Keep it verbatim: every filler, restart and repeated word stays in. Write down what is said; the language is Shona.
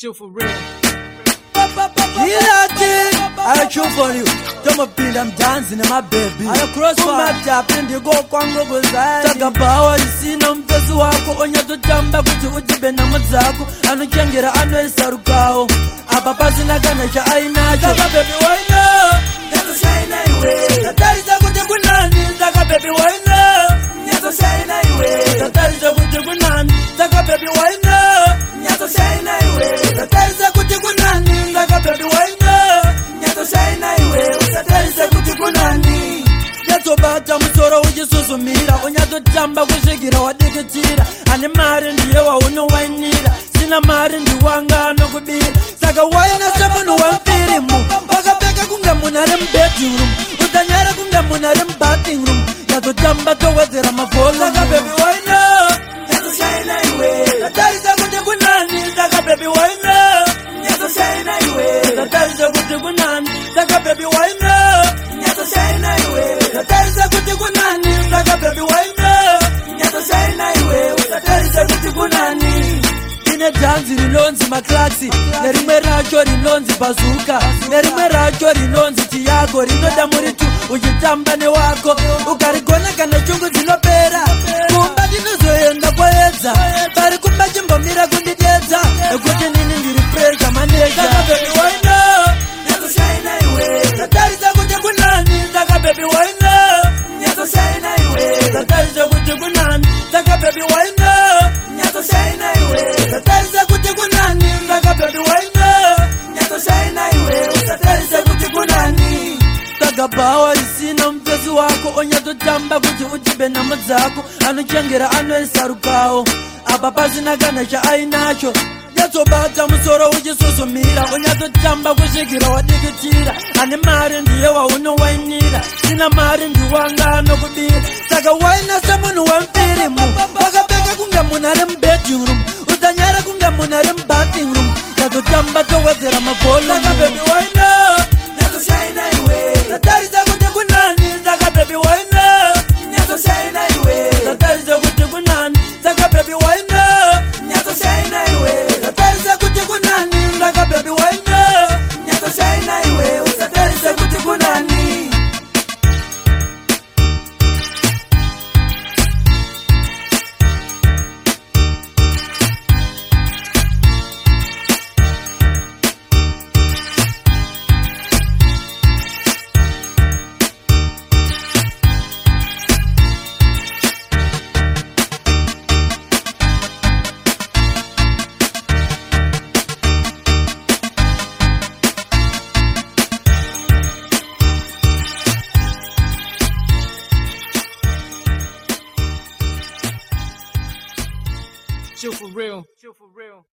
Chill for real. Yeah, thing. I chill for you. Don't a pin, I'm dancing in my baby. I cross my tap and you go Congo go side. Talk about you see no mpesu wako onya to tamba kuti ujibe na mazako. Anu changera anu esarukao. Apa pasi na kana cha aina. Taka baby why no? Neto shine away. Tatari za kuti kunani. Taka baby why no? Neto shine away. Tatari za kuti kunani. Taka baby why no? Neto shine away. Tatari za kuti kunani. Taka baby why no? Neto shine away. Tatari za kuti kunani. Neto bata musoro ujisuzumira. Onyato tamba kushikira wadikitira. Ane mari ndiye wa uno wainira. Sina mari ndi wanga no kubira. Saka waina sabunu wampirimu. Waka peka kunga munare bedroom. Utanyara kunga munare bathing room. Yato tamba to wazera mafola. Saka baby waina. Yato shine away. Tatari za kuti kunani. Saka baby waina. Yato shine away. Tatari za kuti kunani. Saka baby waina. Yato shine away. Tatari za kuti kunani. Saka baby waina. Yato shine away. Tatari za kuti kunani. Ine danzi rinonzi maklaksi. Nerimwe racho rinonzi bazuka. Nerimwe racho rinonzi tiago. Rinoda muritu uchitamba ne wako. Ukarigona kana chungu zinopera. Kumba dinozoenda kwaedza. Pari kumba jimbo mira kundidedza. Ekuti nini ndiri pressure manager. Saka baby why no? Yato shine away. Tatari za kuti kunani. Saka baby why no? Yato shine away. Tatari za kuti kunani. Saka baby why no? Yato shine away. Tatari za kuti kunani. Saka baby why no? Yato shine away. Tatari za kuti kunani. Saka bawa risina mpenzi wako. Onyato tamba kuti ujibe na mazako. Anuchengera anu esarukao. Apa pasi na kana cha ainacho. Yato bata musoro ujisuzumira. Onyato tamba kushikira wadikitira. Ane mari ndiye wa uno wainira. Sina mari ndi wanga no kubira. Saka waina sabunu wampirimu. Waka peka kunga munare bedroom. Utanyara kunga munare bathing room. Yato tamba to wazera mafola. Saka baby why no? Yato shine away. Tatari za kuti kunani. Saka baby why no? Yato shine away. Tatari za kuti kunani. Saka baby why no? Yato shine away. Tatari za kuti kunani. Saka baby why no? Yato shine away. Tatari za kuti kunani. Chill for real. Chill for real.